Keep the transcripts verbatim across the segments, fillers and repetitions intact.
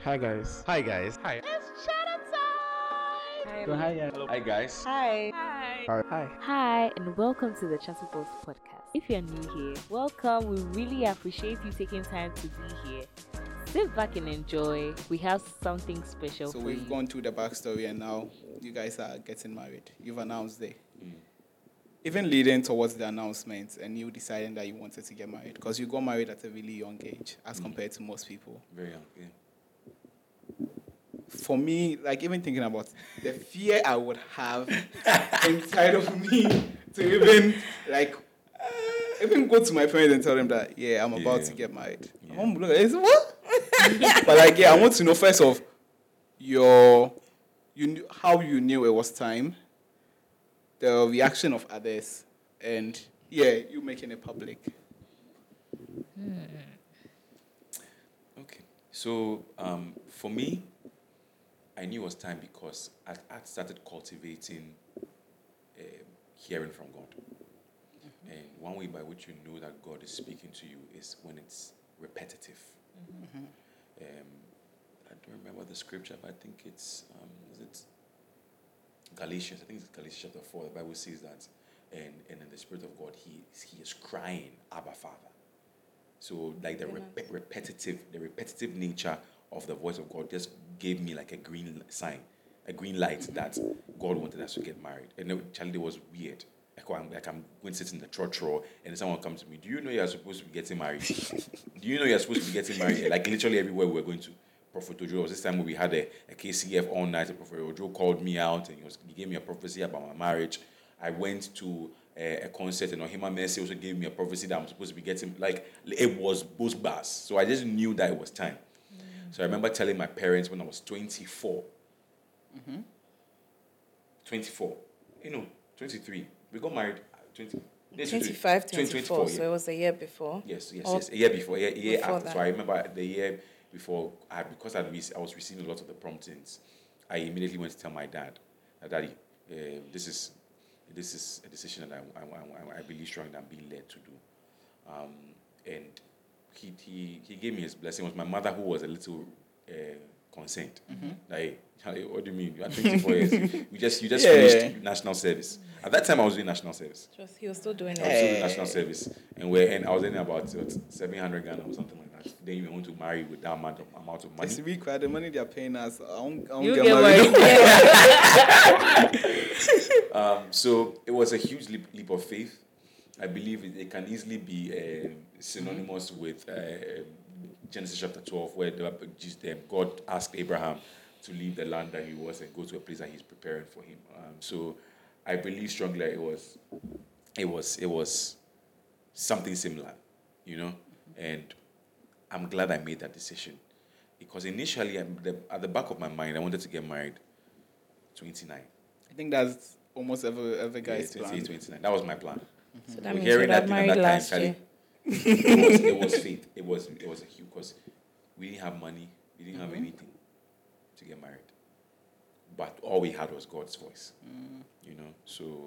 Hi guys. Hi guys. Hi. It's Shadow time! So hi guys. Hello. Hi guys. Hi. Hi. Hi. Hi. Hi, and welcome to the Chatterbox podcast. If you're new here, welcome. We really appreciate you taking time to be here. Sit back and enjoy. We have something special So for we've you. gone through the backstory and now you guys are getting married. You've announced it. Mm. Even leading towards the announcement and you deciding that you wanted to get married because you got married at a really young age as Mm. compared to most people. Very young. Yeah. For me, like even thinking about the fear I would have inside of me to even like even go to my parents and tell them that yeah, I'm about Yeah. to get married. Yeah. My mom would look at it and say, what? But like yeah, I want to know first of your you knew, how you knew it was time, the reaction of others, and yeah, you making it public. Okay. So um, for me, I knew it was time because I, I started cultivating um, hearing from God. And one way by which you know that God is speaking to you is when it's repetitive. Um, I don't remember the scripture, but I think it's um, is it Galatians. I think it's Galatians chapter four. The Bible says that, and and in the Spirit of God, He He is crying, Abba, Father. So like the rep- repetitive, the repetitive nature of the voice of God just gave me like a green sign, a green light that God wanted us to get married. And it, Charlie, it was weird. Like I'm, like I'm going to sit in the church row and someone comes to me, do you know you're supposed to be getting married? Do you know you're supposed to be getting married? Like literally everywhere we were going to. Prophet Ojo, was this time when we had a, a K C F all night. Prophet Ojo called me out and he, was, he gave me a prophecy about my marriage. I went to a, a concert and Ohima Mercy also gave me a prophecy that I'm supposed to be getting, like it was both bars. So I just knew that it was time. So I remember telling my parents when I was twenty-four. Mm-hmm. twenty-four. You know, twenty-three. We got married at twenty. yes, twenty-five, twenty, twenty-four, twenty-four, so yeah. it was a year before. Yes, yes, Or yes. A year before, a year, a year before after. that. So I remember the year before, I, because I'd re- I was receiving a lot of the promptings, I immediately went to tell my dad, that, Daddy, uh, this is this is a decision that I, I, I, I believe strongly that I'm being led to do. Um, and he, he he gave me his blessing. It was my mother who was a little uh, concerned. Mm-hmm. Like, "Charlie, what do you mean? You are twenty-four years. You just you just Yeah. finished national service. At that time, I was doing national service. Just, he was still doing I it. was still doing Hey. national service, and we and I was earning about what, seven hundred Ghana or something like that. Then you want to marry with that amount of amount of money. It's weak, right? The money they're paying us, I won't, I won't You get, get married. married. Um, so it was a huge leap, leap of faith. I believe it, it can easily be uh, synonymous with uh, Genesis chapter twelve, where the, just, um, God asked Abraham to leave the land that he was and go to a place that he's preparing for him. Um, so I believe strongly that it was, it was, it was something similar, you know, and I'm glad I made that decision because initially, I'm the, at the back of my mind, I wanted to get married twenty-nine. I think that's almost every every Yeah, guy's twenty-eight, plan. twenty-nine. That was my plan. So that We're means you hearing would have that thing at married that time, last Charlie. year. It was, it was faith. It was it was a huge because we didn't have money, we didn't have Mhm. anything to get married. But all we had was God's voice. You know, so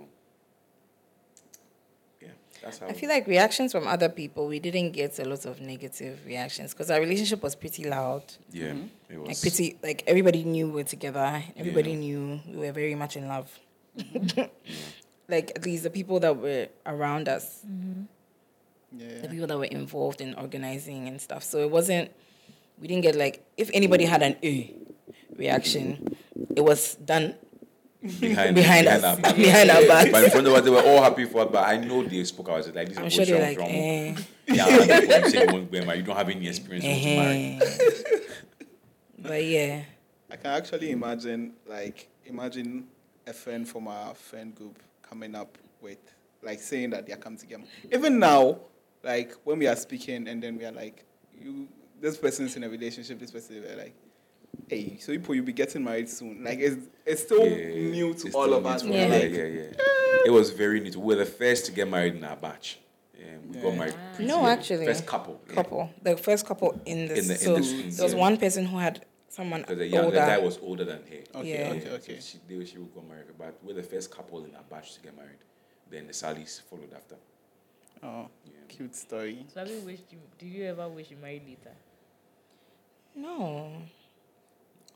yeah, that's how I feel like reactions from other people, we didn't get a lot of negative reactions because our relationship was pretty loud. yeah, Mhm. it was Like pretty, like everybody knew we were together. Everybody Yeah. knew we were very much in love. yeah. Like at least the people that were around us, Yeah. the people that were involved in organizing and stuff. So it wasn't, we didn't get like, if anybody had an A reaction, it was done behind, behind us, our back. behind our backs. But in front of us, they were all happy for us. But I know they spoke about it like this. I'm is sure they're bullshit like, from- eh, Yeah, and then when you say you won't get married, you don't have any experience with marriage. eh. But yeah, I can actually imagine, like, imagine a friend from our friend group coming up with, like, saying that they are coming together. Even now, like, when we are speaking and then we are like, you, this person's in a relationship, this person, we're like, hey, so people, you'll be getting married soon. Like, it's, it's still Yeah, new to it's all still of new us. to We're us. Yeah. like, yeah, yeah, yeah. It was very neat. We were the first to get married in our batch. Yeah, we got Yeah. married. No, pretty young. actually. First couple. yeah. couple, the first couple in the, In the- in so the school, there was yeah. one person who had someone Because the younger older. guy was older than her. okay, Yeah. okay, okay. So she, they, she would got married. But we're the first couple in our batch to get married. Then the Sallys followed after. Oh, Yeah. cute story. So have you wished you, did you ever wish you married later? No,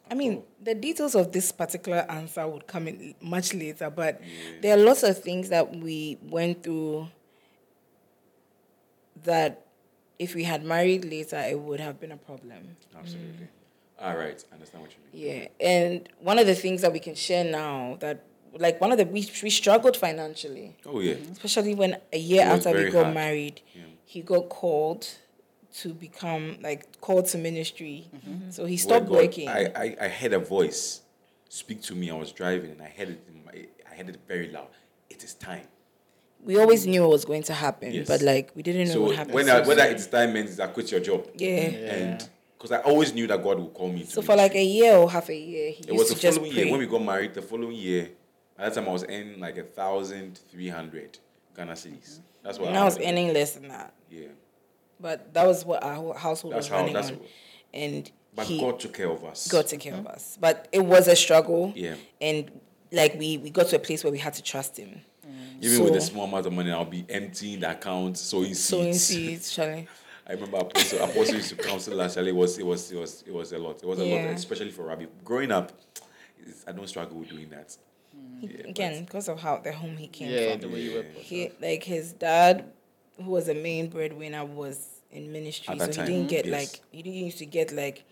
I mean, the details of this particular answer would come in much later, but there are lots of things that we went through that if we had married later, it would have been a problem. Absolutely. All right. I understand what you mean. Yeah. And one of the things that we can share now that, like, one of the, we, we struggled financially, Oh, yeah. especially when a year It was after we very got hard. married, Yeah. he got called to become, like, called to ministry. So he Where stopped God- working. I, I, I heard a voice speak to me. I was driving and I heard it. In my, I heard it very loud. It is time. we always knew it was going to happen, Yes. but, like, we didn't know So what happened. when I, whether it's time means I quit your job. yeah. And because I always knew that God would call me. To So for like a ministry. year or half a year, he it used was to the just following pray. year when we got married. The following year, by that time I was earning like a thousand three hundred Ghana cedis. That's what and I was had. earning less than that, Yeah, but that was what our whole household that's was how. running That's. on, and But he God took care of us. God took care of us. But it was a struggle, Yeah. and like we we got to a place where we had to trust him. Even with a So- small amount of money, I'll be emptying the account, sowing seeds. Sowing seeds, Charlie. I remember Apostle, Apostle used to counsel us. Actually, it was it was it was it was a lot. It was a Yeah. lot, especially for Rabbi. Growing up, it's- I don't struggle with doing that. Yeah, Again, because of how the home he came Yeah, from. the way you were. brought He, up. like his dad, who was the main breadwinner, was in ministry, At so that he time, didn't get yes. like he didn't used to get like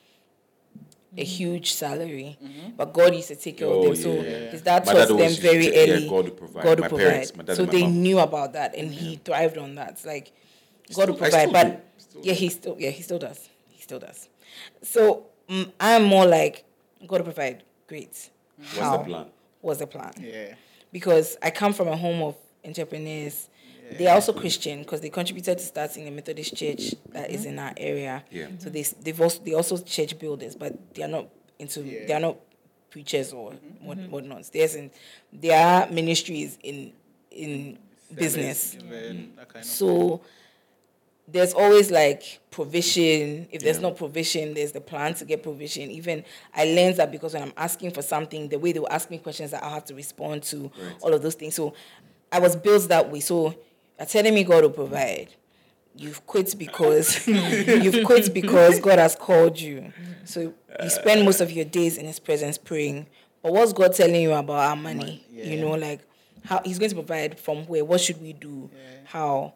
a huge salary, but God used to take care Oh, of them. So yeah. his dad My taught dad them always used to very say, yeah, early. God will provide. God will My provide. parents, my dad so and my they mom. knew about that, and he thrived on that. It's like God Still- will I provide, still but do. Still yeah, do. he still yeah he still does. He still does. So mm, I'm more like God will provide. Great. What's How? the plan? What's the plan? Yeah. Because I come from a home of entrepreneurs. They are also Christian because they contributed to starting a Methodist church that is in our area. Yeah. So they they've also they also church builders, but they are not into Yeah. they are not preachers or what whatnot. There's in their ministries in in business. Given, that kind of So there's always like provision. If there's Yeah. no provision, there's the plan to get provision. Even I learned that because when I'm asking for something, the way they will ask me questions that I'll have to respond to, Right. all of those things. So I was built that way. So you're telling me God will provide. You've quit because you've quit because God has called you. So you spend most of your days in His presence praying. But what's God telling you about our money? Yeah. You know, like how He's going to provide from where? What should we do? How?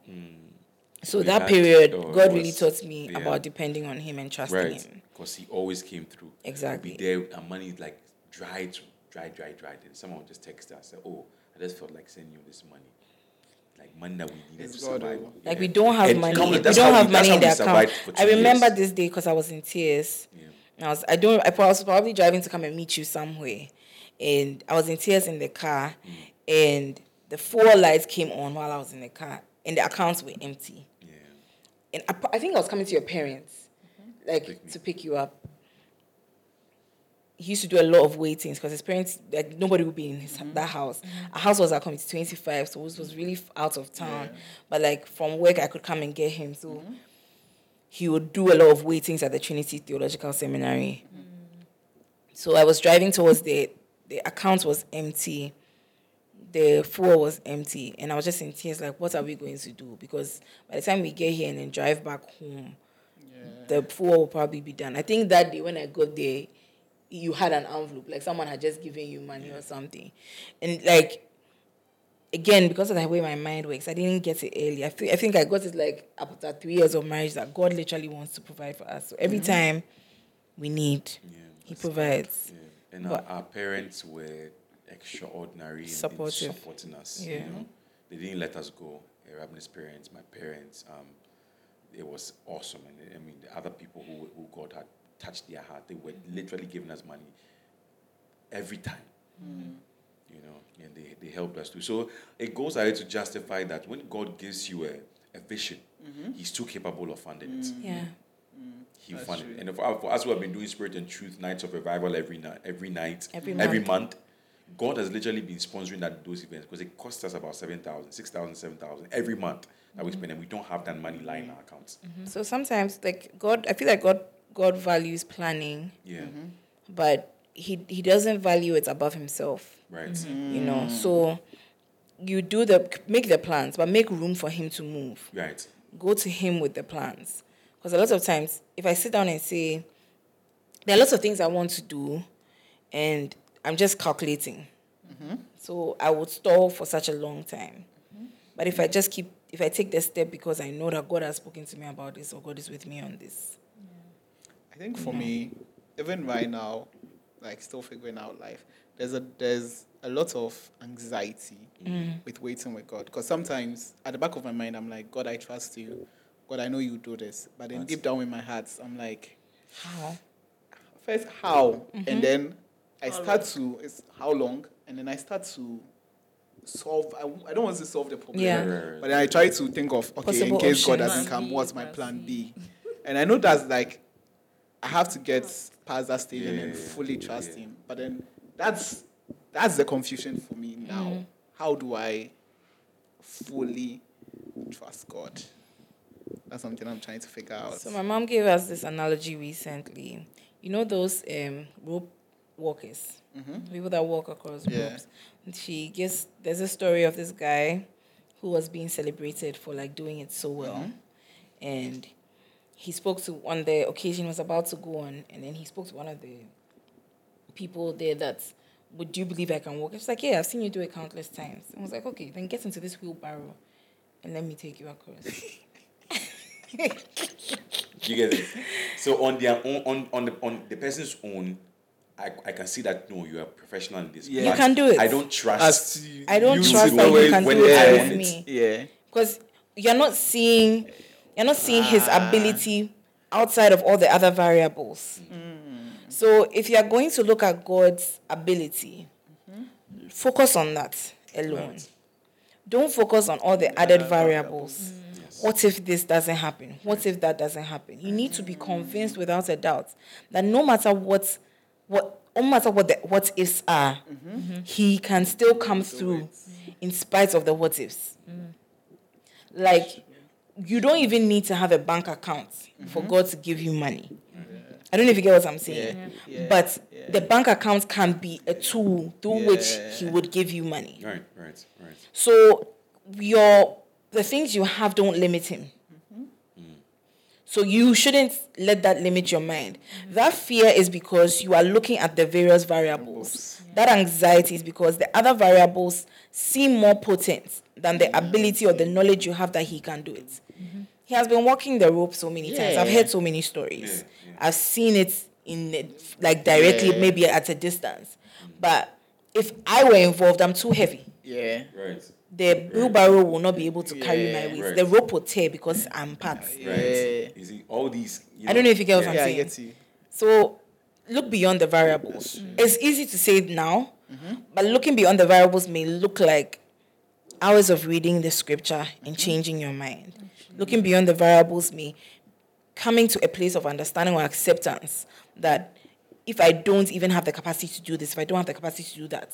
So We that had- period, oh, it God really was- taught me yeah. about depending on Him and trusting Right, Him. because he always came through. Exactly. We'd be there, and money is like dry, to- dry, dry, dry. Then someone would just text us, say, "Oh, I just felt like sending you this money, like money that we needed It's to God, survive." oh. Like Yeah. we don't have And money. come on, We that's don't how have we- that's money in how the we account. survived for I two remember years. this day because I was in tears. Yeah. And I was I don't I was probably driving to come and meet you somewhere, and I was in tears in the car, Mm. and the four lights came on while I was in the car, and the accounts were empty. Yeah. And I, I think I was coming to your parents, like Pick me. to pick you up. He used to do a lot of waitings because his parents, like nobody would be in his, that house. Our house was at community twenty-five, so it was really f- out of town. But like from work, I could come and get him. So he would do a lot of waitings at the Trinity Theological Seminary. So I was driving towards the the account was empty. The fuel was empty, and I was just in tears. Like, what are we going to do? Because by the time we get here and then drive back home, the fuel will probably be done. I think that day when I got there, you had an envelope, like someone had just given you money or something, and like again, because of the way my mind works, I didn't get it early. I think I think I got it like after three years of marriage that God literally wants to provide for us. So every time we need, Yeah, He that's- provides. Yeah. And But- our, our parents were extraordinary in- in Supportive. supporting us. Yeah. You know, they didn't let us go. Uh, Rabbi's parents, my parents, um, it was awesome. And I mean, the other people who who God had touched their heart, they were literally giving us money every time. You know, and they, they helped us too. So it goes ahead to justify that when God gives you a, a vision, He's too capable of funding it. Yeah. He That's funded true. it. And for, for us who have been doing Spirit and Truth nights of revival every night, every night, Every every month. month, God has literally been sponsoring that those events because it costs us about seven thousand, six thousand, seven thousand every month that we spend, and we don't have that money lying in our accounts. So sometimes, like God, I feel like God, God values planning, Yeah, but He He doesn't value it above Himself. right. You know, so you do the make the plans, but make room for Him to move. Right. Go to Him with the plans, because a lot of times, if I sit down and say, there are lots of things I want to do, and I'm just calculating. So I would stall for such a long time. But if I just keep, if I take the step because I know that God has spoken to me about this or God is with me on this. I think for me, even right now, like still figuring out life, there's a there's a lot of anxiety with waiting with God. Because sometimes at the back of my mind, I'm like, God, I trust you. God, I know you do this. But then But- deep down in my heart, I'm like, How? first how, and then I start to it's how long, and then I start to solve. I, I don't want to solve the problem, Yeah. Right, right, right. but then I try to think of okay, Possible in case God options. doesn't Plan come, B, what's my plan plan C. B? And I know that's like I have to get past that stage and then Yeah, fully trust yeah. Him. But then that's that's the confusion for me now. Mm. How do I fully trust God? That's something I'm trying to figure out. So my mom gave us this analogy recently. You know those um, rope walkers, people that walk across Yeah. ropes. And she gives. There's a story of this guy who was being celebrated for like doing it so well, and he spoke to on the occasion was about to go on, and then he spoke to one of the people there that. Would you believe I can walk? It's like, yeah, I've seen you do it countless times. I was like, okay, then get into this wheelbarrow and let me take you across. You get it? So on their own, on on the on the person's own, I, I can see that no, you are professional in this. Yeah. You but can do it. I don't trust. As to I don't you trust to that do you it can when do it I with want it. me. Yeah. Because you're not seeing, you're not seeing his Ah. ability outside of all the other variables. So if you are going to look at God's ability, focus on that alone. Right. Don't focus on all the added variables. Yes. What if this doesn't happen? What if that doesn't happen? You need to be convinced without a doubt that no matter what, what, no matter what the what ifs are, he can still come through in spite of the what ifs. Like, you don't even need to have a bank account for God to give you money. I don't know if you get what I'm saying. Yeah. Yeah. But Yeah. the bank account can be a tool through which Yeah. he would give you money. Right, right, right. So your the things you have don't limit him. So you shouldn't let that limit your mind. That fear is because you are looking at the various variables. That anxiety is because the other variables seem more potent than the ability or the knowledge you have that he can do it. He has been walking the rope so many times. I've Yeah. heard so many stories. Yeah, yeah. I've seen it in it, like directly, Yeah. maybe at a distance. But if I were involved, I'm too heavy. Yeah. Right. The wheelbarrow will not be able to carry my Yeah. weight. Right. The rope will tear because I'm part. Right. Yeah. You see, all these. You I don't know if you get what I'm Yeah, I saying. get you. So look beyond the variables. It's easy to say it now, but looking beyond the variables may look like hours of reading the scripture and changing your mind. Looking beyond the variables may coming to a place of understanding or acceptance that if I don't even have the capacity to do this, if I don't have the capacity to do that,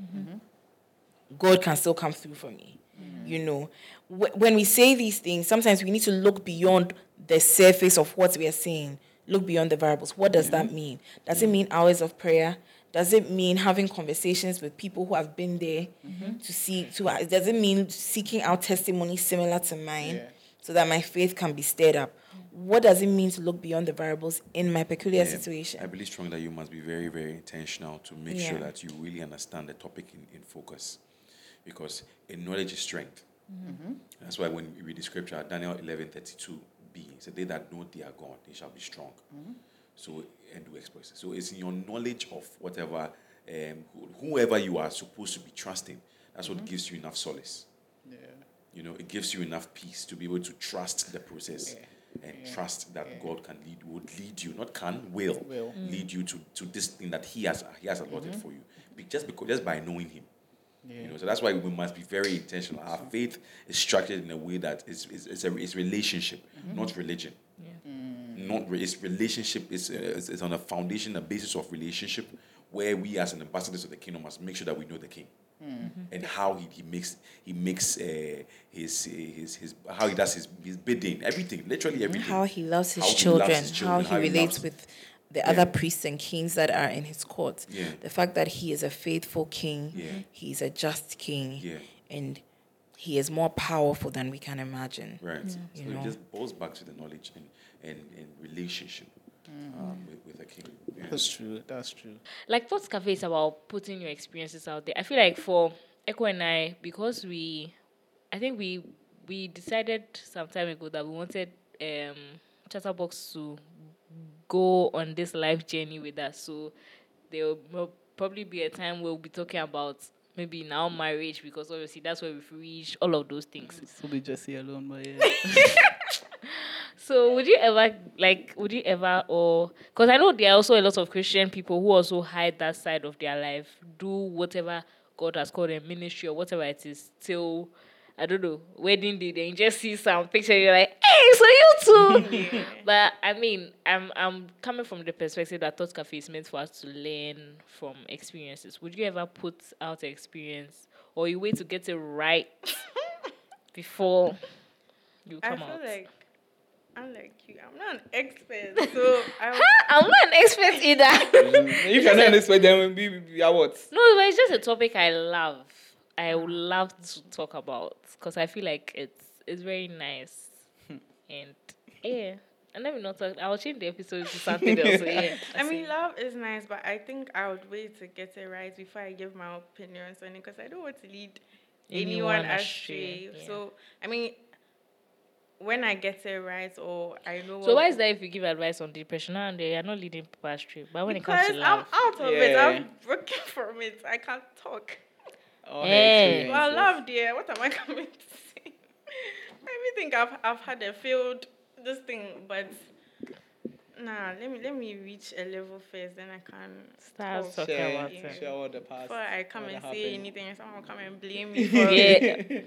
God can still come through for me. You know, Wh- when we say these things, sometimes we need to look beyond the surface of what we are saying. Look beyond the variables. What does that mean? Does it mean hours of prayer? Does it mean having conversations with people who have been there to see? To does it mean seeking out testimonies similar to mine, Yeah. so that my faith can be stirred up? What does it mean to look beyond the variables in my peculiar Yeah, situation? I believe strongly that you must be very, very intentional to make Yeah. sure that you really understand the topic in, in focus. Because in knowledge is strength. That's why when we read the scripture, Daniel eleven thirty-two b, it's a day that know their God, they shall be strong. So, and do exploits. So it's in your knowledge of whatever, um, wh- whoever you are supposed to be trusting. That's what gives you enough solace. Yeah. You know, it gives you enough peace to be able to trust the process and trust that God can lead, would lead you, not can, will, Will. lead you to, to this thing that He has He has allotted for you. Be, just because just by knowing Him. You know, so that's why we must be very intentional. Our faith is structured in a way that it's it's, it's a it's relationship, not religion. Not re- it's relationship. It's, uh, it's it's on a foundation, a basis of relationship, where we as an ambassadors of the kingdom must make sure that we know the King and how he, he makes he makes uh, his his his how he does his, his bidding, everything, literally everything. How he loves his, How he children, loves his children, how how he he relates loves- with the Yeah. other priests and kings that are in his court. Yeah. The fact that he is a faithful king, Yeah. he's a just king, Yeah. and he is more powerful than we can imagine. Right. So You it know. just boils back to the knowledge and, and, and relationship um, with, with the king. Yeah. That's true. That's true. Like Thoughts Cafe is about putting your experiences out there. I feel like for Echo and I, because we, I think we we decided some time ago that we wanted um Chatterbox to go on this life journey with us. So there will probably be a time where we'll be talking about maybe now marriage, because obviously that's where we've reached, all of those things. So be Jesse alone, but yeah. So would you ever like would you ever or because I know there are also a lot of Christian people who also hide that side of their life, do whatever God has called them, ministry or whatever it is, till I don't know, wedding day, then you just see some picture, you're like, hey, so you too. But I mean, I'm I'm coming from the perspective that Thought Cafe is meant for us to learn from experiences. Would you ever put out an experience, or you wait to get it right before you I come feel out? like I'm like you. I'm not an expert, so I I'm not an expert either. If you're not an expert, then we we are what? No, but it's just a topic I love. I would love to talk about because I feel like it's it's very nice. And yeah, and let me not talk. I'll change the episode to something else. So yeah, I mean, love is nice, but I think I would wait to get it right before I give my opinions on it, because I don't want to lead anyone, Anyone astray. astray, yeah. So, I mean, when I get it right, or I know So what, why is that if you give advice on depression and they are not leading people astray? But when it comes because to I'm love, out of it. Yeah. I'm broken from it. I can't talk. All her Hey. Well, experiences. love, dear. What am I coming to say? I even think I've I've had a failed this thing, but nah. Let me let me reach a level first, then I can start talk. talking Share, about Yeah. it. share all the past. Before I come all and that say happened. anything, and someone will come and blame me for Yeah. it.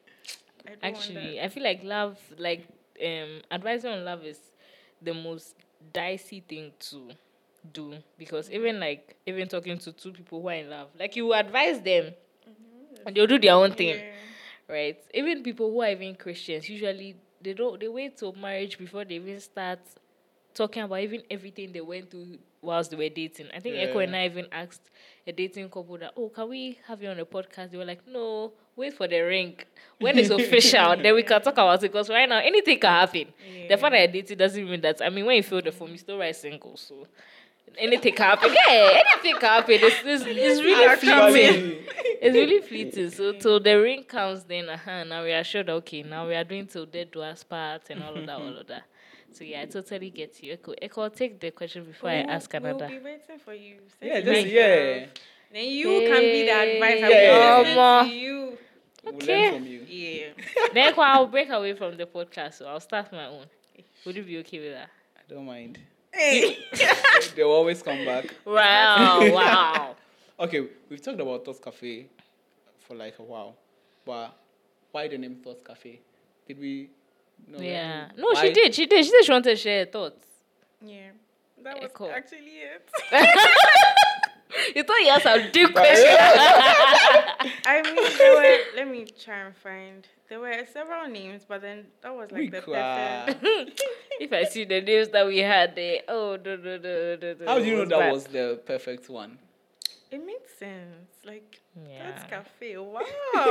I don't want Actually, I feel like love, like um, advising on love is the most dicey thing to do, because even like even talking to two people who are in love, like you advise them, and they'll do their own that. thing, Yeah. right? Even people who are even Christians, usually they don't they wait till marriage before they even start talking about even everything they went through whilst they were dating. I think Echo Yeah. and I even asked a dating couple that, oh, can we have you on a podcast? They were like, no, wait for the ring. When it's official, then we can talk about it. Because right now, anything can happen. The fact that I dated doesn't mean that, I mean, when you fill the form, you still write single. So anything can happen. Yeah, anything can happen. It's, it's, it's really fleeting. It's really fleeting. So till the ring comes, then uh-huh, now we are sure that, okay, now we are doing till death do us part and all of that, all of that. So yeah, I totally get you. Echo, Echo, I'll take the question before I We'll- ask another. We'll be waiting for you. Since Yeah, you just like yeah. love, then you can be the advisor. Yeah. We'll listen Omo. to you. We'll Okay. learn from you. Yeah. Then Echo, I'll break away from the podcast, so I'll start my own. Would you be okay with that? I don't mind. Hey. They'll always come back. Wow, wow. Okay, we've talked about Thoughts Cafe for like a while, but why the name Thoughts Cafe? Did we? know Yeah. that? No, she Why- did. She did. She said she wanted to share her thoughts. Yeah. That was Echo. actually it. You thought you had some deep questions. I mean, there were. Let me try and find. There were several names, but then that was like We the cry. perfect. If I see the names that we had there, oh, no, no, no, no, no. How do you know it that bad. was the perfect one? It made sense. Like Yeah. that's cafe. Wow.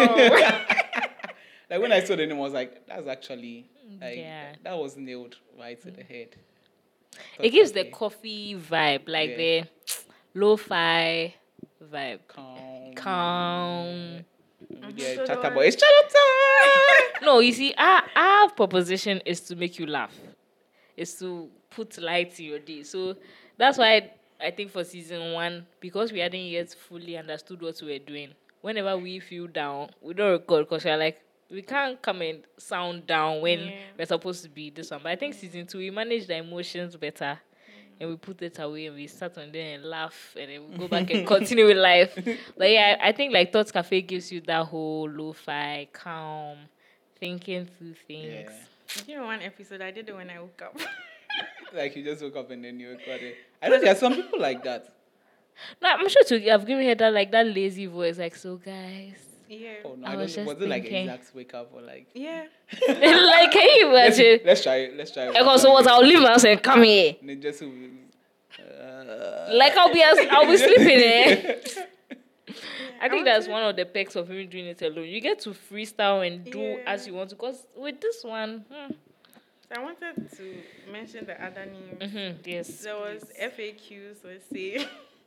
Like when I saw the name, I was like, "That's actually like Yeah. that was nailed right to the head." It Thoughts gives the Cafe. coffee vibe, like Yeah. the lo-fi vibe. calm, Calm. Yeah, So chatter the boy. It's chatter time. No, you see, our, our proposition is to make you laugh. Is to put light in your day. So that's why I think for season one, because we hadn't yet fully understood what we were doing, whenever we feel down, we don't record because we're like, we can't come and sound down when Yeah. we're supposed to be this one. But I think season two, we manage the emotions better. And we put it away and we start on there and laugh and then we go back and continue with life. But yeah, I think like Thoughts Cafe gives you that whole lo-fi, calm, thinking through things. Yeah. You know, one episode I did it when I woke up. Like you just woke up and then you recorded. I know there are some people like that. No, I'm sure to I've given her that like that lazy voice, like, so guys. Yeah. Oh no, I I, was don't know. just Was it like thinking. exact wake up or like? Yeah. Like, can you Let's, imagine? let's try it. Let's try it. Because so what, I'll leave my house and come here. And then just uh, Like I'll be as I'll be sleeping there. I I think that's wanted- one of the perks of even doing it alone. You get to freestyle and do Yeah. as you want to. Because with this one, hmm, So I wanted to mention the other names. Mm-hmm. Yes. There was please. F A Qs, so say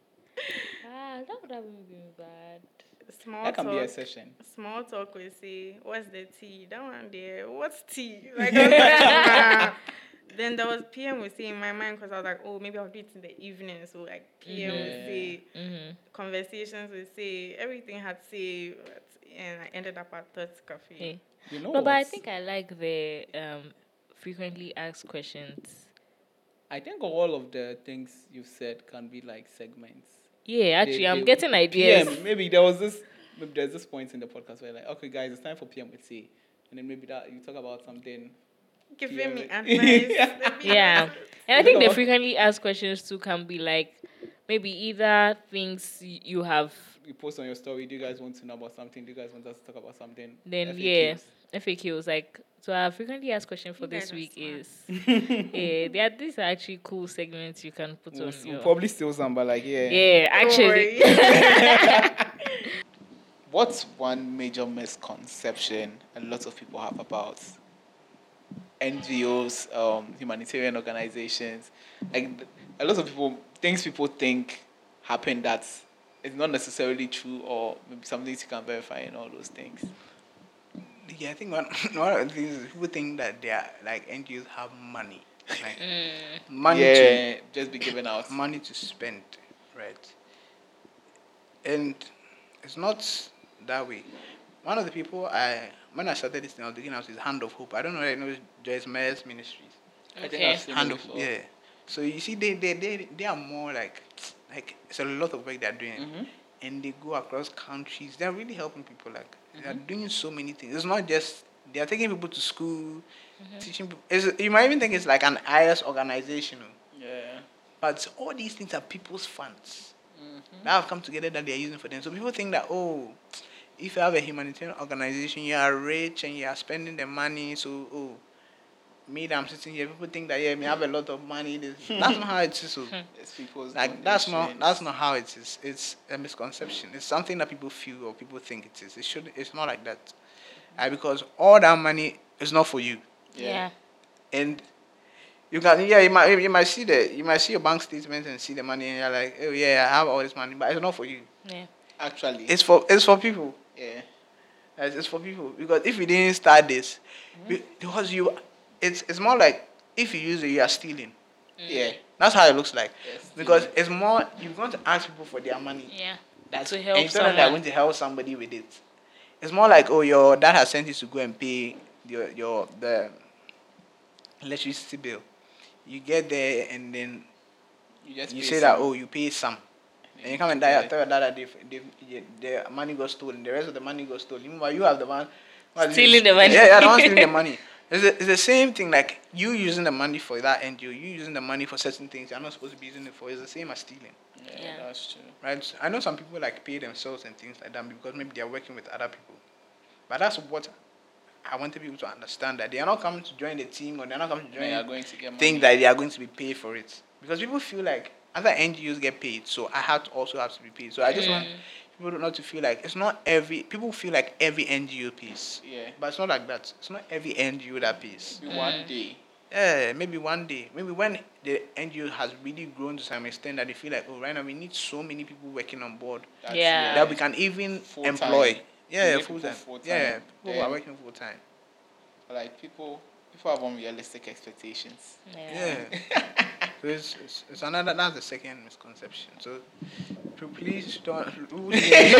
Ah, that would have been bad. small That can be a talk. session. Small talk we say, what's the tea? That one there, what's tea? Like, I was like, nah. Then there was P M we say in my mind because I was like, oh, maybe I'll do it in the evening. So like P M we Mhm. say, Mm-hmm. conversations we say, everything had say, but- and I ended up at Third Cafe. Hey. You know No, but I what's- think I like the um frequently asked questions. I think all of the things you've said can be like segments. Yeah, actually, They- I'm they- getting ideas. P M, maybe there was this. Maybe there's this point in the podcast where like, okay, guys, it's time for P M with say, and then maybe that you talk about something. Giving P M me it. advice. Let me Yeah. know. And I think the Because- frequently asked questions too can be like maybe either things y- you have, You post on your story. Do you guys want to know about something? Do you guys want us to talk about something? then F A Qs. yeah, F A Qs. Like, so our frequently asked question for You this guys are week smart. is yeah, they are, these are actually cool segments you can put We'll, on s- we'll your. probably steal some, but like yeah. Yeah, Don't actually. worry. What's one major misconception a lot of people have about N G Os, um, humanitarian organizations? Like th- a lot of people, things people think happen that is not necessarily true, or maybe some things you can verify and all those things. Yeah, I think one, one of the things is people think that they are like N G Os have money, like money yeah, just be given out. to money to spend, right? And it's not that way. One of the people I when I started this thing, I was looking at his Hand of Hope. I don't know if you know Joyce Meyer's ministries. I think Okay. I've seen Hand it of before. yeah. So you see, they they they they are more like like it's a lot of work they're doing, Mhm. and they go across countries. They're really helping people. Like they're Mhm. doing so many things. It's not just they are taking people to school, teaching people. It's, you might even think it's like an I S organization, oh, Yeah. but all these things are people's funds Mhm. that have come together that they are using for them. So people think that oh, if you have a humanitarian organization, you are rich and you are spending the money. So oh, me that I'm sitting here, people think that yeah, me have a lot of money. This, that's not how it is. So. It's people's Like that's not donations. that's not how it is. It's a misconception. It's something that people feel or people think it is. It should. It's not like that. Uh, because all that money is not for you, Yeah. and you can yeah you might you might see the you might see your bank statement and see the money and you're like oh yeah I have all this money, but it's not for you. Yeah. Actually. It's for it's for people. yeah. It's it's for people because if you didn't start this, be- because you, it's it's more like if you use it you are stealing. Yeah. That's how it looks like. Yes, Because stealing. it's more you're going to ask people for their money. Yeah. That's To help and instead of they're someone. going to help somebody with it. It's more like oh your dad has sent you to go and pay your your the electricity bill. You get there and then You just you pay say that some, oh you pay some. And you come you and get die, it. tell your dad that they, they, they, the money got stolen. The rest of the money got stolen. Meanwhile, you have the man what is Stealing it? the money. Yeah, yeah, the one stealing the money. It's the, it's the same thing. Like you using the money for that N G O, you using the money for certain things you're not supposed to be using it for. It's the same as stealing, Yeah, Yeah. that's true. right? So I know some people like pay themselves and things like that because maybe they are working with other people. But that's what I wanted people to understand, that they are not coming to join the team or they're not coming to They are join going to get money. think that they are going to be paid for it, because people feel like other N G Os get paid, so I have to also have to be paid. So I just want people not to feel like it's not every people feel like every N G O pays, Yeah. but it's not like that. It's not every N G O that pays. Maybe one day. Yeah, maybe one day, maybe when the N G O has really grown to some extent that they feel like, oh, right now we need so many people working on board That's Yeah. that we can even Full employ. time. Yeah, need full people time. full time. Yeah, people who are Then- working full time. Like people, people have unrealistic expectations. Yeah. So it's, it's, it's another, that's the second misconception. So p- please don't, don't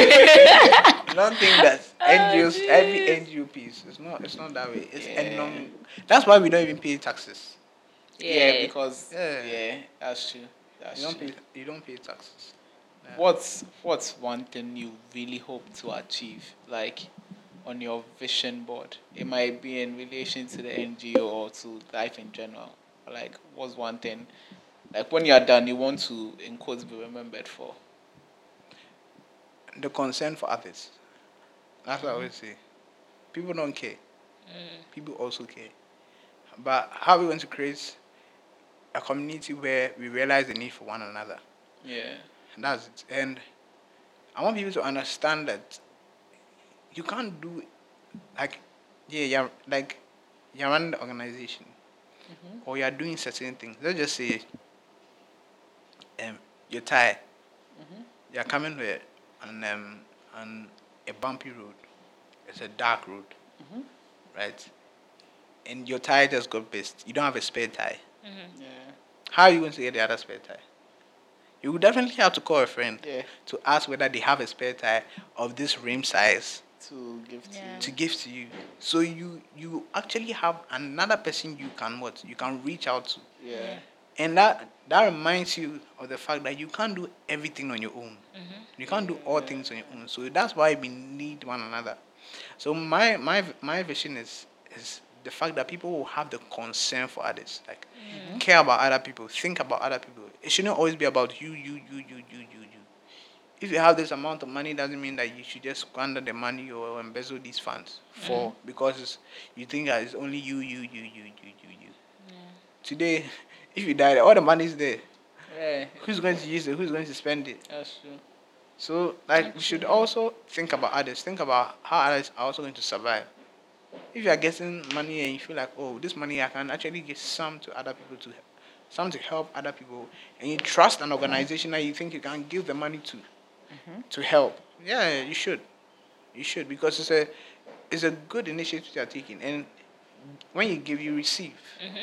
think that N G Os, every N G O pays. It's not, it's not that way. It's Yeah. enormous. That's why we don't even pay taxes. Yeah, because Yeah. yeah. that's true. That's You don't true. pay, you don't pay taxes. Yeah. What's what's one thing you really hope to achieve, like on your vision board? It might be in relation to the N G O or to life in general. Like, what's one thing, like when you are done, you want to, in quotes, be remembered for? The concern for others. That's what I always say. People don't care. People also care. But how are we going to create a community where we realize the need for one another? Yeah. And that's it. And I want people to understand that you can't do like yeah, you're like you're running the organization. or you are doing certain things. Let's just say, um, you're tired. You are coming here on um on a bumpy road. It's a dark road, right? And your tire just got burst. You don't have a spare tire. Yeah. How are you going to get the other spare tire? You would definitely have to call a friend Yeah. to ask whether they have a spare tire of this rim size To give to Yeah. you. to give to you. So you you actually have another person you can what you can reach out to, Yeah. and that that reminds you of the fact that you can't do everything on your own. You can't do all things on your own. So that's why we need one another. So my my my vision is is the fact that people will have the concern for others, like care about other people, think about other people. It shouldn't always be about you, you, you, you, you, you, you. If you have this amount of money, doesn't mean that you should just squander the money or embezzle these funds for because it's, you think that it's only you, you, you, you, you, you, you. Today, if you die, all the money is there. Yeah. Who's going to use it? Who's going to spend it? That's true. So, like, you should also think about others. Think about how others are also going to survive. If you are getting money and you feel like, oh, this money I can actually give some to other people to, some to help other people, and you trust an organization that you think you can give the money to, to help. Yeah, you should. You should, because it's a, it's a good initiative you are taking, and when you give, you receive.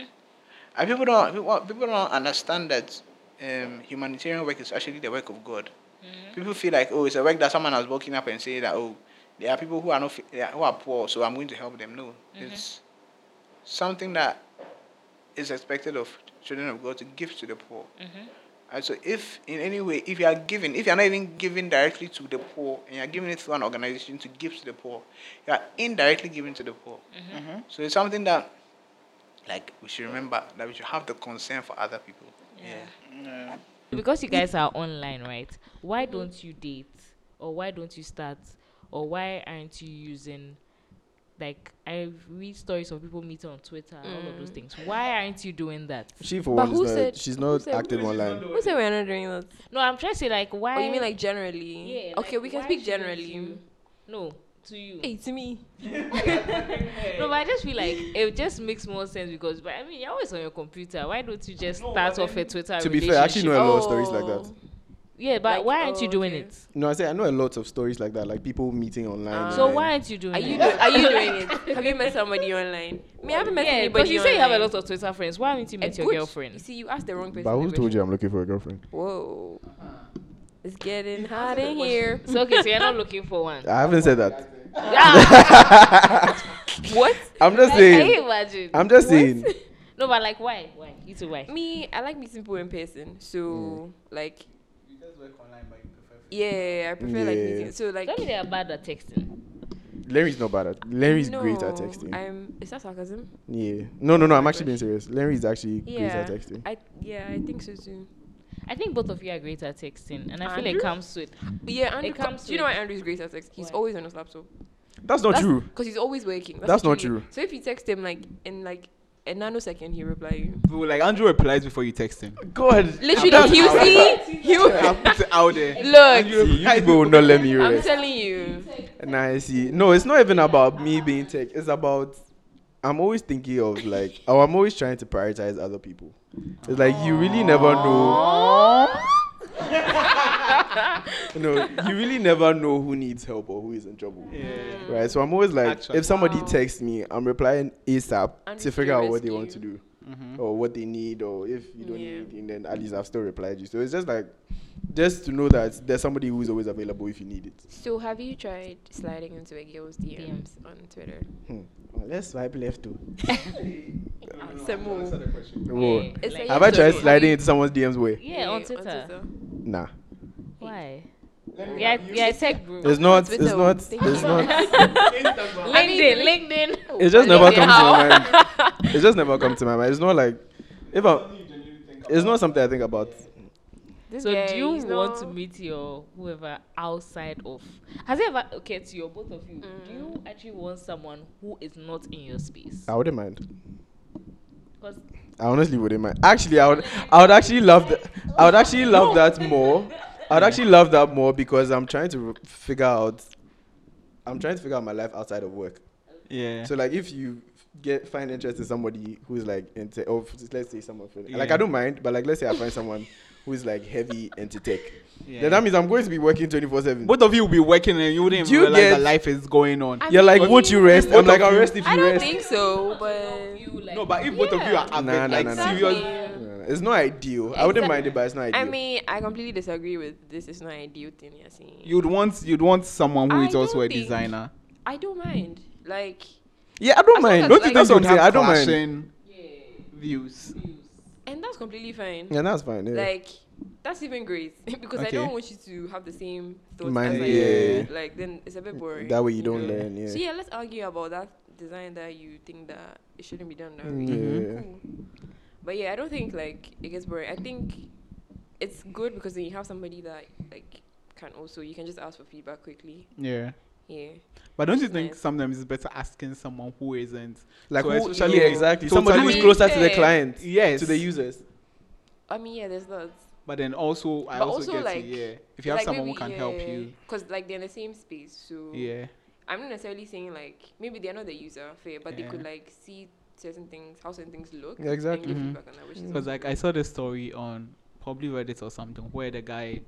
And people don't people, people don't understand that um, humanitarian work is actually the work of God. People feel like, oh, it's a work that someone has woken up and say that, oh, there are people who are not fi- they are- who are poor, so I'm going to help them. No, it's something that is expected of children of God to give to the poor. And so, if in any way, if you are giving, if you are not even giving directly to the poor, and you are giving it through an organization to give to the poor, you are indirectly giving to the poor. So it's something that, like, we should remember that we should have the concern for other people. Yeah. Yeah. Because you guys are online, right? Why don't you date, or why don't you start, or why aren't you using, like, I read stories of people meeting on Twitter, all of those things. Why aren't you doing that? She for But one who is not, said- she's who not said- active online. Who said we're not doing that? No, I'm trying to say, like, why? Oh, you mean like generally? Yeah. Okay, like, we can why speak shouldn't generally. you- No, to you. Hey, to me. No, but I just feel like it just makes more sense because, but I mean, you're always on your computer. Why don't you just start off a Twitter To be fair, I actually know a lot of stories like that. Oh. Yeah, but Like, why aren't you oh, doing okay. it? No, I say I know a lot of stories like that, like people meeting online. Ah. and So then- why aren't you doing Are it? you do, are you doing it? Have you met somebody online? Me, I haven't met yeah, anybody because you say you have a online. lot of Twitter friends. Why haven't you met Eh, your good. You girlfriend? see, you asked the wrong person. But who the told you question. I'm looking for a girlfriend? Whoa. It's getting hot in here. So okay, so you're not looking for one. I haven't said that. What? I'm just Can you saying. imagine? I'm just saying. No, but like, why? Why? You too, why? Me, I like meeting people in person. So, Mm. like, You guys work online, but you prefer. yeah, I prefer like Yeah. meeting. So, like, Tell me they are bad at texting. Larry's not bad at. Larry's no, great at texting. I'm. Is that sarcasm? yeah. No, no, no. I'm actually being serious. Larry's actually great Yeah. at texting. I yeah, I think so too. I think both of you are great at texting, and I feel it Andrew? comes with. Yeah, Andrew. It comes Do you know with- why Andrew's great at text? He's Why? always on his laptop. That's not true. Because he's always working. That's not literally- true. So if you text him like in like a nanosecond, he reply you. Bro, like Andrew replies before you text him. God. Literally, you see, you I put it out there. look. See, you people will not let me I'm rest. telling you. Nah, I see. No, it's not even about me being tech. It's about I'm always thinking of like, oh, I'm always trying to prioritize other people. It's like you really never know. No, you really never know who needs help or who is in trouble. Yeah. Right. So I'm always like, Actually. if somebody Wow. texts me, I'm replying ASAP And to if figure you out what they rescue. want to do Mm-hmm. or what they need, or if you don't Yeah. need anything, then at least I've still replied you. So it's just like, just to know that there's somebody who's always available if you need it. So have you tried sliding into a girl's D Ms on Twitter? Hmm. Well, let's swipe left too. Semo. Whoa. Yeah, It's like- like- Have I tried Have you- sliding into someone's D Ms way? Yeah, on Twitter. Nah. Why? Yeah, yeah, tech group. It's not. It's Twitter, not. thank It's you. not. LinkedIn, LinkedIn. It just never comes to How? my mind. It just never comes to my mind. It's not like if I. It's not something I think about. This So guy, do you he's want not- to meet your whoever outside of? Has it ever okay to your both of you? Do you actually want someone who is not in your space? I wouldn't mind. Because I honestly wouldn't mind. Actually, I would. I would actually love that. I would actually love that more. I would actually love that more because I'm trying to r- figure out. I'm trying to figure out my life outside of work. Yeah. So like, if you get find interest in somebody who's like into, or let's say someone like Yeah. I don't mind, but like let's say I find someone who's like heavy into tech, Yeah. then that means I'm going to be working twenty-four seven. Both of you will be working and you wouldn't Do even you realize get- that life is going on. I You're like, mean, won't you rest? Both I'm like, of I'll you- rest if you I don't rest. think so, but No, but if both of you are Yeah. avid, Nah, nah, like nah, nah. serious, Yeah, it's not ideal. I wouldn't Exactly. mind it, but it's not ideal. I mean, I completely disagree with this. Is not ideal thing you're saying. you'd want you'd want someone who I is also don't a think- designer. I don't mind. Like, yeah, I don't as long mind. as, Don't you like- think so? I'm saying? I have don't mind. clashing views. and that's completely fine. Yeah, that's fine. Yeah. Like, that's even great because I Okay. don't want you to have the same thoughts Mind- as I yeah. do. Like, then it's a bit boring. That way you don't know? learn. Yeah. So yeah, let's argue about that design that you think that it shouldn't be done now. Mm, yeah. Cool. But yeah, I don't think like it gets boring. I think it's good because then you have somebody that like can also you can just ask for feedback quickly. Yeah. Yeah. But don't you It's think nice. sometimes it's better asking someone who isn't? Like, So who, especially- yeah, exactly. totally- Somebody who's I mean, closer to the yeah. client, Yes. to the users. I mean, yeah, there's that. But then also, I But also, also, get like- to, yeah. If you have Like, someone who maybe, can help yeah, you, because like they're in the same space, so yeah. I'm not necessarily saying like maybe they're not the user fair, but they could Yeah. like see certain things, how certain things look, Yeah, exactly. and give Mhm. feedback on that. Which is Because like I saw the story on probably Reddit or something where the guy,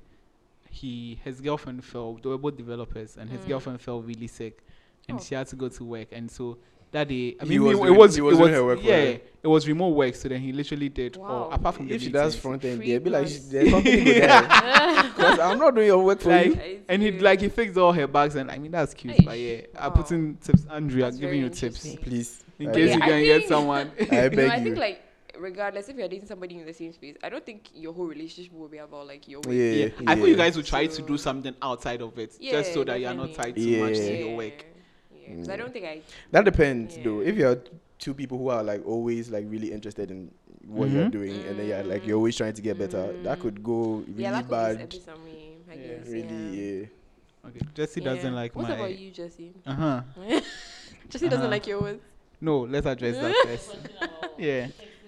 he his girlfriend fell. They were both developers, and his Mm. girlfriend fell really sick, and Oh. she had to go to work. And so that day, I He mean, was it doing- was he it was was doing her work for yeah, her. it was remote work. So then he literally did. Wow. Or apart from the If she does meetings. front end, Free yeah, be like, plus. the company go there. Because I'm not doing your work for Like, you. I and he see. like he fixed all her bags, and I mean that's cute. Aish. But yeah, I Wow. put in tips. Andrea, That's giving very you tips interesting. Please. in I case Yeah, you I can get think- someone. I no, beg I you. think like regardless if you're dating somebody in the same space, I don't think your whole relationship will be about like your weight. Yeah, Yeah, I think you yeah. guys will try to So- do something outside of it, Yeah, just so that you are not definitely. tied too much to Yeah. your work. Yeah, because I don't think I. That depends, though. Yeah. If you're two people who are like always like really interested in what you're Mhm. doing, and then you're like you're always trying to get better, that Mm. could go really Yeah, that could bad. be some way, I Yeah. guess. Really, yeah. yeah. Okay, Jesse doesn't Yeah. like What my. about you, Jesse? Uh huh. Jesse doesn't Uh-huh. like your words. No, let's address that first. Yeah.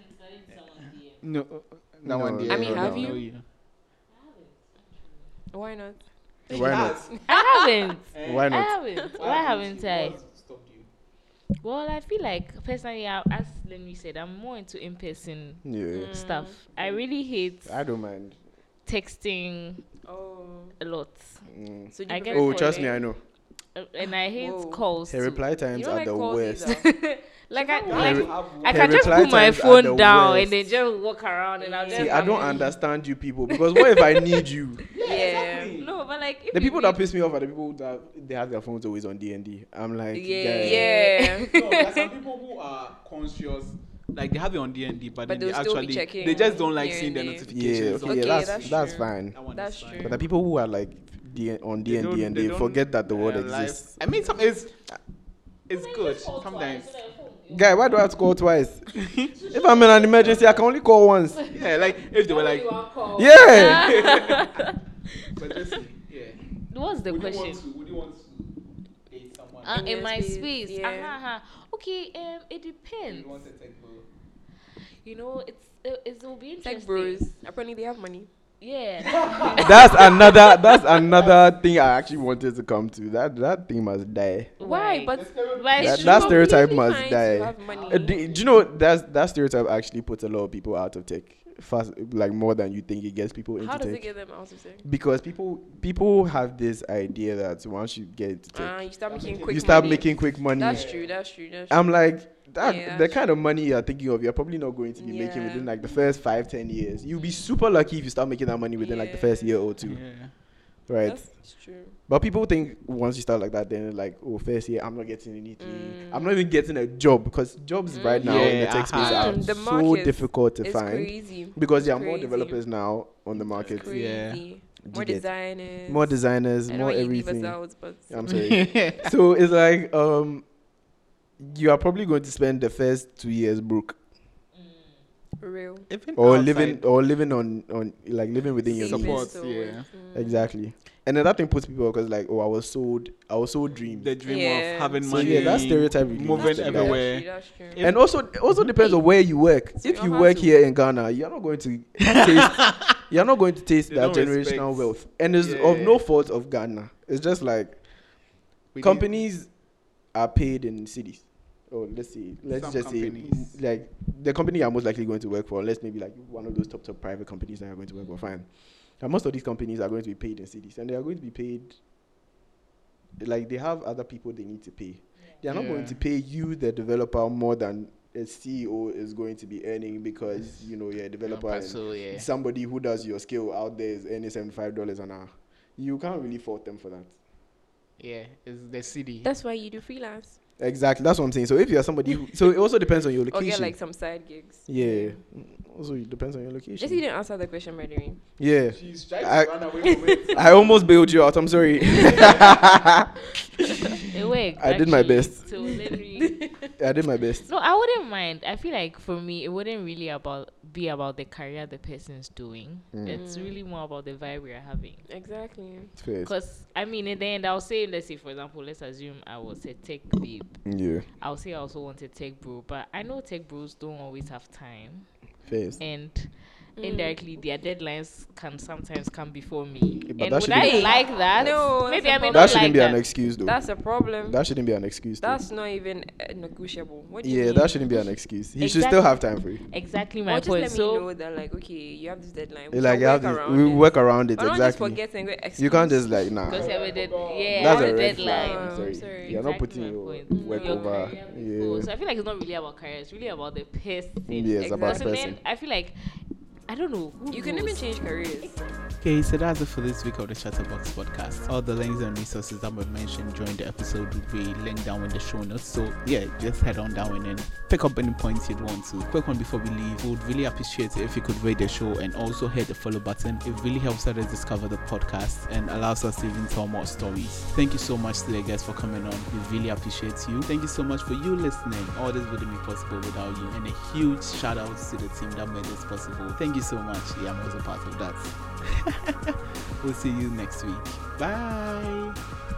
No, uh, that No, one. I There, mean, no, have no, you? Why not? Why not? I haven't. Why I not? haven't. Why haven't I? Well, I feel like personally, I, as Lenny said, I'm more into in-person Yeah, stuff. I really hate I don't mind. texting Oh. a lot, Mm. So do I you get prefer Oh, trust me, calling? I know. Uh, and I hate Whoa. calls. Her too. reply times You don't are like the calls worst. either. Like I, Her like re- I her can just reply put my times are phone the down worst. and then just walk around and I'll just See, I don't have- understand you people because what if I need you? Yeah. No, but like if The you people that read- piss me off are the people that they have their phones always on D and D. I'm like, Yeah. guys, Yeah. No, there are some people who are conscious, like they have it on D and D, but, But then they they'll still be actually checking they just don't like here seeing and the there. yeah, notifications. okay, on yeah, Okay, that's that's that's, true. fine. That one That's is fine. true. But the people who are like D- on D and D don't- and they, don't, forget that the world uh, life- exists. I mean, some it's it's good sometimes. Guy, why do I have to call twice? If I'm in an emergency, I can only call once. Yeah, like if they were like, Yeah. but just yeah. What's the Would you question? want to? Would you want to date someone? Uh, In in your my space, space. yeah. Uh-huh, uh-huh. Okay, um, it You depends. want a tech bro? You know, it's it, it will be interesting. Tech bros. Apparently they have money. Yeah. That's another. That's another thing I actually wanted to come to. That that thing must die. Why? Right. But But That, it's that true. stereotype completely must fine to die. have money. Uh, do, do you know that's that stereotype actually puts a lot of people out of tech fast, like more than you think it gets people into How does tech. it get them out of tech? Because people people have this idea that once you get into tech, Ah, you start making quick you start money. making quick money. That's true. That's true. That's true. I'm like that. Yeah, the that's kind of money you're thinking of, you're probably not going to be making Yeah. within like the first five, ten years. You'll be super lucky if you start making that money within like the Yeah. first year or two, Yeah. right? That's true. But people think once you start like that, then like, oh, first year I'm not getting anything. Mm. I'm not even getting a job because jobs right now in the Yeah, tech space uh-huh. are Mm, the so market difficult to It's find crazy. because there are It's more crazy. developers now on the market, It's crazy. Yeah. you More get? designers. more designers, I know more why you leave us everything. out, but I'm sorry. So it's like um, you are probably going to spend the first two years broke, for real. Even or outside living, or living on on like living within your Saving means. Support, so yeah. much. Mm. Exactly. And then that thing puts people because like, oh, I was sold, I was sold dreams. the dream Yeah. of having So, money. yeah, that stereotype really moving needs to die. everywhere. That's true. That's true. If- And also, it also depends on where you work. So If you you don't work have to- here in Ghana, you're not going to taste. You're not going to taste They that don't generational respect- wealth, and it's of Yeah. no fault of Ghana. It's just like We did- companies are paid in cities, oh, let's see, let's Some just companies. say, like the company you're most likely going to work for, unless maybe like one of those top top private companies that you're going to work for, fine. And most of these companies are going to be paid in cities, and they are going to be paid. Like they have other people they need to pay. They are not going Yeah. to pay you, the developer, more than a C E O is going to be earning because you know you're a developer. but and so, yeah. somebody who does your skill out there is earning seventy-five dollars an hour. You can't really fault them for that. Yeah, it's the city. That's why you do freelance. Exactly, that's what I'm saying. So if you're somebody who, so it also depends on your Or location. get like some side gigs. yeah, also it depends on your location. Jesse didn't answer the question, by the way. Yeah, She's trying I- to run away from it. I almost bailed you out. I'm sorry. It worked. I did my actually. best. So literally, I did my best. no, I wouldn't mind. I feel like for me, it wouldn't really about be about the career the person's doing. Mm. It's really more about the vibe we're having. Exactly. It's fair. Because I mean, in the end, I'll say, let's say, for example, let's assume I was a tech babe. Yeah, I'll say I also want a tech bro, but I know tech bros don't always have time, fair. and Mm. indirectly their deadlines can sometimes come before me. Yeah, but and that would I shouldn't- like that? No, Maybe that's I a may problem. That not shouldn't like be an that. excuse, though. That's a problem. That shouldn't be an excuse. Though. That's not even uh, negotiable. What do you Yeah, mean? that shouldn't be an excuse. He should Exactly. still have time for you. Exactly my Or just point. let me So know that, like, okay, you have this deadline. We Like can you have work this, around we it. work around it Or not just exactly. forget and go excuse. You can't just like nah. because you have a dead, yeah, That's I have a a red deadline. flag. Um, I'm sorry. sorry. You're not Exactly putting my your point. work Your over. career before. Yeah. So I feel like it's not really about career. It's really about the person. Yeah, it's about Because the in the person. end, I feel like I don't know. Who You can knows? even change careers. Okay, so that's it for this week of the Chatterbox podcast. All the links and resources that were mentioned during the episode will be linked down in the show notes. So yeah, just head on down and pick up any points you'd want to. Quick one before we leave, we would really appreciate it if you could rate the show and also hit the follow button. It really helps others discover the podcast and allows us to even tell more stories. Thank you so much to the guests for coming on. We really appreciate you. Thank you so much for you listening. All this wouldn't be possible without you. And a huge shout out to the team that made this possible. Thank you so much. Yeah, I'm also part of that. We'll see you next week. Bye.